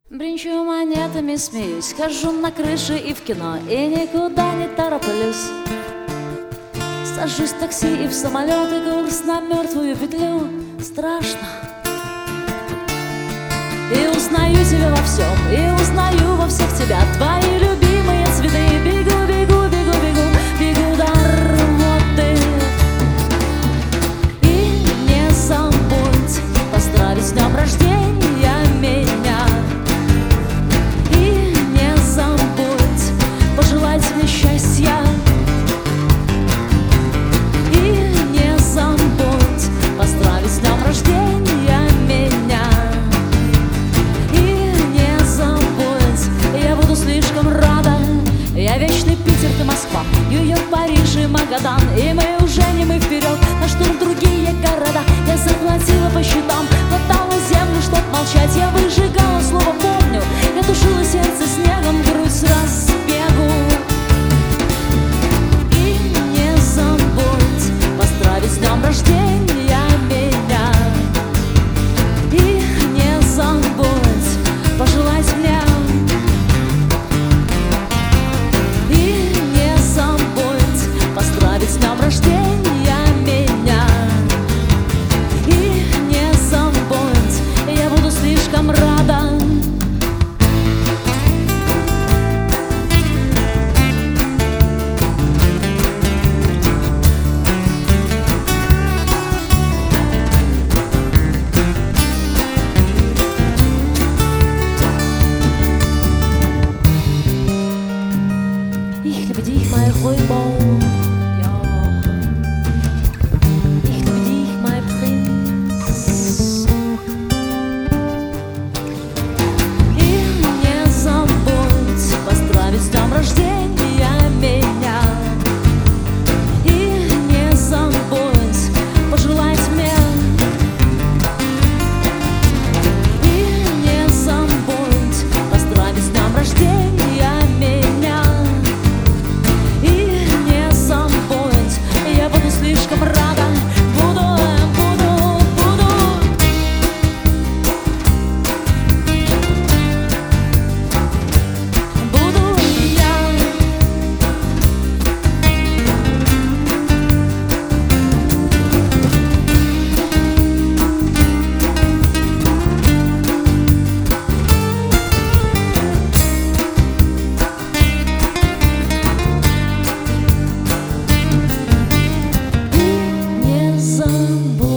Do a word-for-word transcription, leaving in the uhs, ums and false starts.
Бринчу монетами, смеюсь, хожу на крыше и в кино, и никуда не тороплюсь. Сажусь в такси и в самолет, и курс на мертвую петлю. Страшно. И узнаю тебя во всем, и узнаю во всех тебя. Твои любимые цветы. Бегу, бегу, бегу, бегу, бегу до рвоты. И не забудь поздравить с днем рождения меня. И не забудь пожелать мне счастья. И не забудь поздравить с днем рождения меня. И не забудь, я буду слишком рада. Я вечный Питер, ты Москва, Нью-Йорк, Париж и Магадан. И мы уже не мы вперед, на штурм другие города. Я заплатила по счетам, хватала землю, чтоб молчать. Я выжигала слово «помню», я тушила сердце снегом, грудь с разбегу. И не забудь поздравить с днем рождения меня. И не забудь пожелать мне. И не забудь поздравить с днем рождения меня. И не забудь, я буду слишком рада. Ich liebe dich, mein Räuber. Ja. Ich liebe dich, mein Prinz. И не забудь поздравить с днем рождения меня. И не забудь пожелать мне. И не забудь поздравить с днем рождения меня. И не забудь, я буду слишком рада. Буду, буду, буду. Буду я. Не забудь.